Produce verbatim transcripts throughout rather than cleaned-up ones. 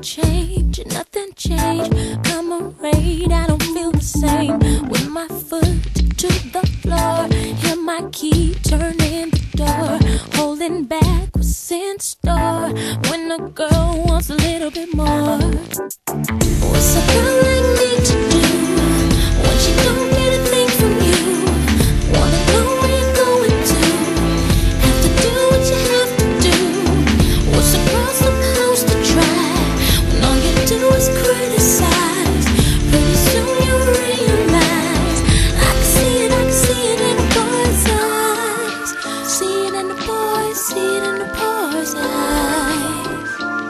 change, nothing changed. Comrade, I don't feel the same. With my foot to the floor, hear my key turning the door. Holding back what's in store. When a girl wants a little bit more, what's a girl like me to do when she don't get a thing from you? Wanna know where you're going to, have to do what you have to do. What's a girl supposed to try when all you do is criticize? Pretty soon you realize I can see it, I can see it in a boy's eyes. See it in the boys, see it in the boys' eyes.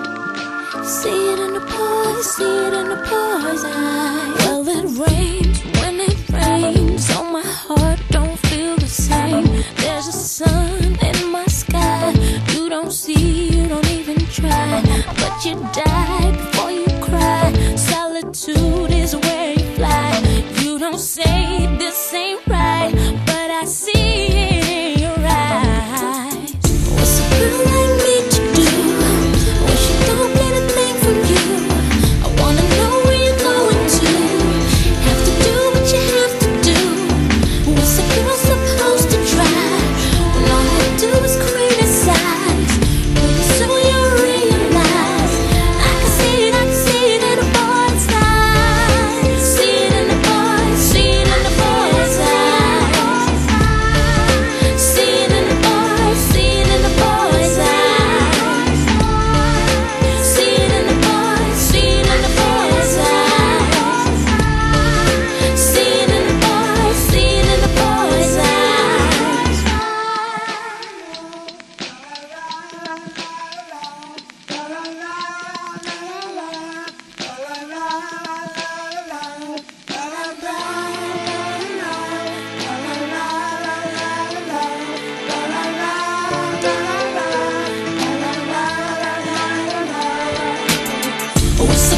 See it in the boys, see it in the boys' eyes. Well, it rains when it rains, so my heart don't feel the same. There's a sun in my sky, you don't see, you don't even try, but you die before you cry. Solitude is where you fly. You don't say this ain't right, but I see it in your eyes. What's a girl like me to do when she don't get a thing from you? I wanna know where you're going to, have to do what you have to do. What's a girl supposed to try when all you do is criticize? Pretty soon you realize I can see it, I can see it in a boy's eyes. See it in the boys, see it in the boys' eyes. See it in the boys, see it in the boys' eyes. See it in the boys, see it in the boys' eyes. See it in the boys, see it in the boys' eyes. What's